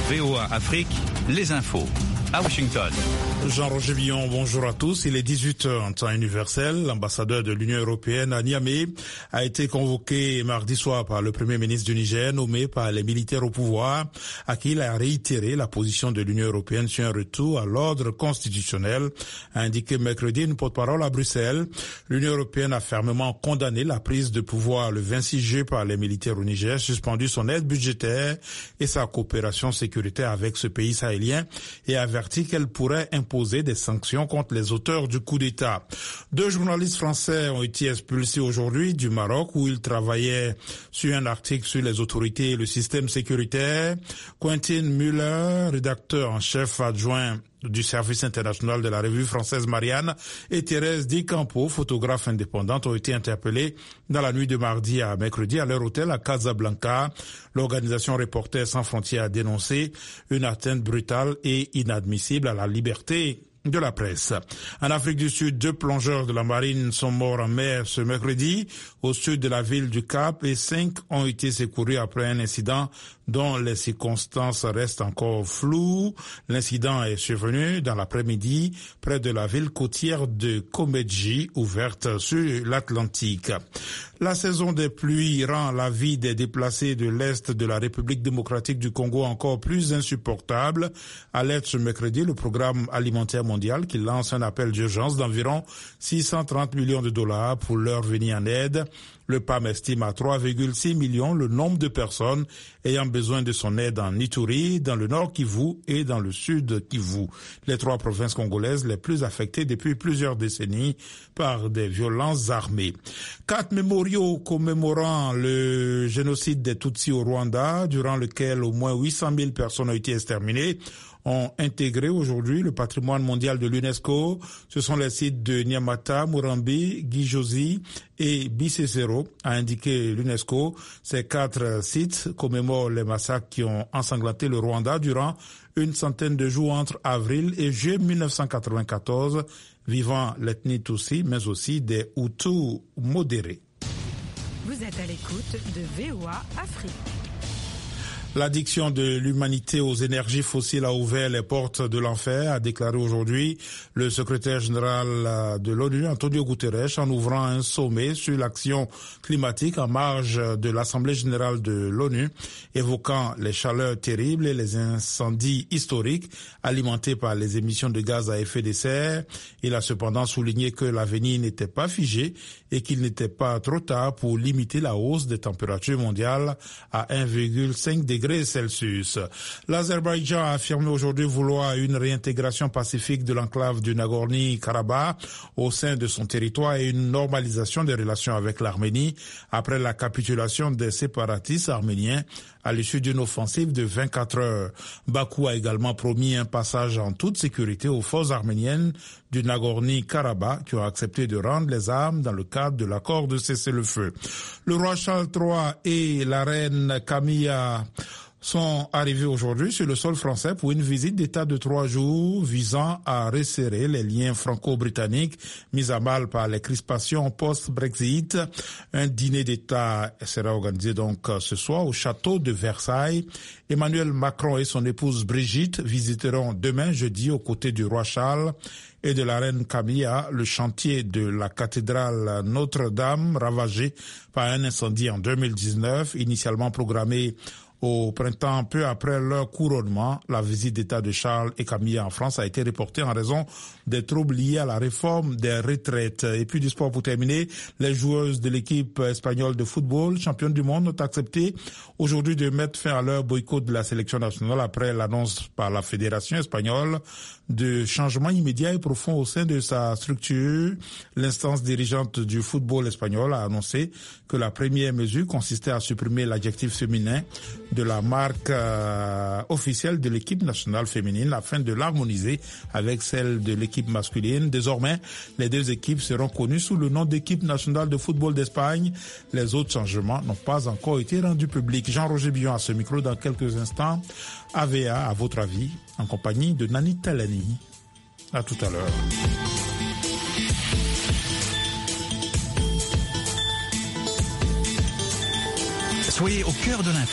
VOA Afrique, les infos. À Washington. Jean-Roger Billon, bonjour à tous. Il est 18h en temps universel. L'ambassadeur de l'Union européenne à Niamey a été convoqué mardi soir par le Premier ministre du Niger, nommé par les militaires au pouvoir, à qui il a réitéré la position de l'Union européenne sur un retour à l'ordre constitutionnel, a indiqué mercredi une porte-parole à Bruxelles. L'Union européenne a fermement condamné la prise de pouvoir le 26 juillet par les militaires au Niger, suspendu son aide budgétaire et sa coopération sécuritaire avec ce pays sahélien et averti qu'elle pourrait imposer des sanctions contre les auteurs du coup d'État. 2 journalistes français ont été expulsés aujourd'hui du Maroc où ils travaillaient sur un article sur les autorités et le système sécuritaire. Quentin Müller, rédacteur en chef adjoint du service international de la revue française Marianne, et Thérèse Di Campo, photographe indépendante, ont été interpellés dans la nuit de mardi à mercredi à leur hôtel à Casablanca. L'organisation Reporters sans frontières a dénoncé une atteinte brutale et inadmissible à la liberté de la presse. En Afrique du Sud, 2 plongeurs de la marine sont morts en mer ce mercredi au sud de la ville du Cap et 5 ont été secourus après un incident dont les circonstances restent encore floues. L'incident est survenu dans l'après-midi près de la ville côtière de Komedji, ouverte sur l'Atlantique. La saison des pluies rend la vie des déplacés de l'Est de la République démocratique du Congo encore plus insupportable. Alerte ce mercredi le programme alimentaire mondial qui lance un appel d'urgence d'environ 630 millions de dollars pour leur venir en aide. Le PAM estime à 3,6 millions le nombre de personnes ayant besoin de son aide en Ituri, dans le nord Kivu et dans le sud Kivu, les 3 provinces congolaises les plus affectées depuis plusieurs décennies par des violences armées. 4 mémoriaux commémorant le génocide des Tutsis au Rwanda, durant lequel au moins 800 000 personnes ont été exterminées, ont intégré aujourd'hui le patrimoine mondial de l'UNESCO. Ce sont les sites de Nyamata, Murambi, Gijozi et Bisesero, a indiqué l'UNESCO. Ces 4 sites commémorent les massacres qui ont ensanglanté le Rwanda durant une centaine de jours entre avril et juillet 1994, vivant l'ethnie Tutsi, mais aussi des Hutus modérés. Vous êtes à l'écoute de VOA Afrique. L'addiction de l'humanité aux énergies fossiles a ouvert les portes de l'enfer, a déclaré aujourd'hui le secrétaire général de l'ONU, Antonio Guterres, en ouvrant un sommet sur l'action climatique en marge de l'Assemblée générale de l'ONU, évoquant les chaleurs terribles et les incendies historiques alimentés par les émissions de gaz à effet de serre. Il a cependant souligné que l'avenir n'était pas figé et qu'il n'était pas trop tard pour limiter la hausse des températures mondiales à 1,5 degrés Celsius. L'Azerbaïdjan a affirmé aujourd'hui vouloir une réintégration pacifique de l'enclave du Nagorno-Karabakh au sein de son territoire et une normalisation des relations avec l'Arménie après la capitulation des séparatistes arméniens à l'issue d'une offensive de 24 heures. Bakou a également promis un passage en toute sécurité aux forces arméniennes du Nagorno-Karabakh qui ont accepté de rendre les armes dans le cadre de l'accord de cessez-le-feu. Le roi Charles III et la reine Camilla sont arrivés aujourd'hui sur le sol français pour une visite d'État de 3 jours visant à resserrer les liens franco-britanniques mis à mal par les crispations post-Brexit. Un dîner d'État sera organisé donc ce soir au château de Versailles. Emmanuel Macron et son épouse Brigitte visiteront demain jeudi aux côtés du roi Charles et de la reine Camilla le chantier de la cathédrale Notre-Dame ravagé par un incendie en 2019, initialement programmé au printemps, peu après leur couronnement. La visite d'État de Charles et Camilla en France a été reportée en raison des troubles liés à la réforme des retraites. Et puis du sport pour terminer, les joueuses de l'équipe espagnole de football, championne du monde, ont accepté aujourd'hui de mettre fin à leur boycott de la sélection nationale après l'annonce par la Fédération espagnole de changements immédiats et profonds au sein de sa structure. L'instance dirigeante du football espagnol a annoncé que la première mesure consistait à supprimer l'adjectif féminin de la marque officielle de l'équipe nationale féminine afin de l'harmoniser avec celle de l'équipe masculine. Désormais, les 2 équipes seront connues sous le nom d'équipe nationale de football d'Espagne. Les autres changements n'ont pas encore été rendus publics. Jean-Roger Billon à ce micro dans quelques instants. AVA, à votre avis, en compagnie de Nani Talani. À tout à l'heure. Soyez au cœur de l'info.